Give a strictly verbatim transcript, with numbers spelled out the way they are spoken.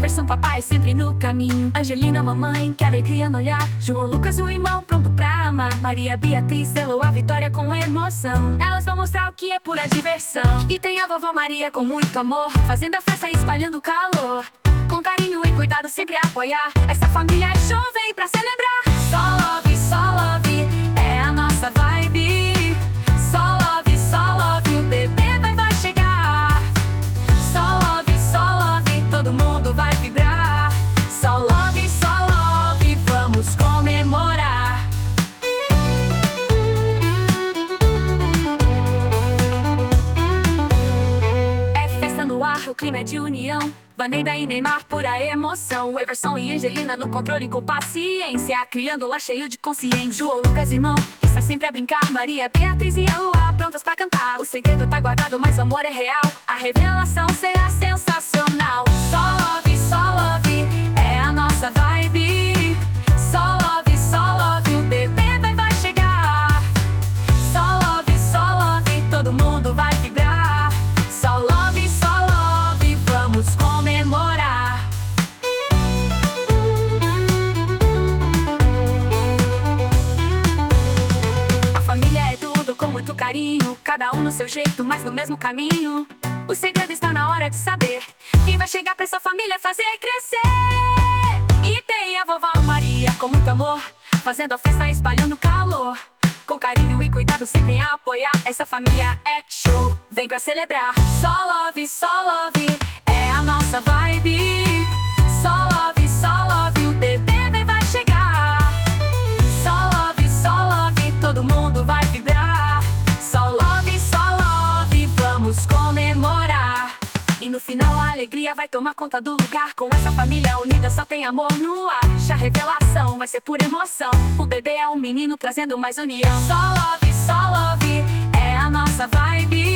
Everson, papai, sempre no caminho. Angelina, mamãe, que alegria no olhar. João Lucas, o irmão, pronto pra amar. Maria Beatriz selou a vitória com emoção. Elas vão mostrar o que é pura diversão. E tem a vovó Maria com muito amor, fazendo a festa e espalhando calor. Com carinho e cuidado sempre apoiar. Essa família é show, vem pra celebrar. Só love, só love, é a nossa vibe. Só love, só love, o bebê vai, vai chegar. Só love, só love, todo mundo vai vibrar. Só love, só love, vamos comemorar. É festa no ar, o clima é de união. Vaneida e Neymar, pura emoção. Everson e Angelina no controle com paciência, criando lá cheio de consciência. João Lucas, irmão, está sempre a brincar. Maria Beatriz e a Lua, prontas pra cantar. O segredo tá guardado, mas o amor é real. A revelação será sensacional. Só love, só love, é a nossa vibe. Só love, só love, o bebê vai, vai chegar. Só love, só love, todo mundo vai vibrar. Só love, só love, vamos comemorar. A família é tudo com muito carinho, cada um no seu jeito, mas no mesmo caminho. O segredo está na hora de saber quem vai chegar pra essa família fazer crescer. E tem a vovó Maria com muito amor, fazendo a festa, espalhando calor. Com carinho e cuidado sempre a apoiar. Essa família é show, vem pra celebrar. Só love, só love, é a nossa vibe. Só love, só love, o bebê vem, vai chegar. Só love, só love, todo mundo vai vibrar. Só love, só love, vamos comemorar. E no final a alegria vai tomar conta do lugar. Com essa família unida só tem amor no ar. Já revelação vai ser pura emoção. O bebê é um menino trazendo mais união. Só love, só love, é a nossa vibe.